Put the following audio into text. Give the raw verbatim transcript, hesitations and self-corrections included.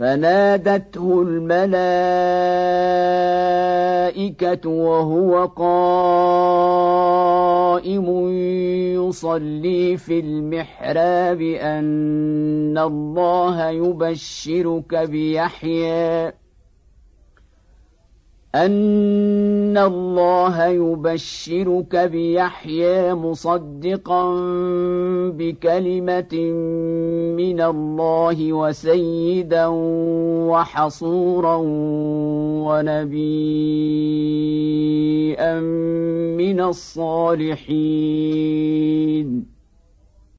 فنادته الملائكة وهو قائم يصلي في المحراب أن الله يبشرك بيحيى أن الله يبشرك بيحيى مصدقا بكلمة من الله وسيدا وحصورا ونبيا من الصالحين.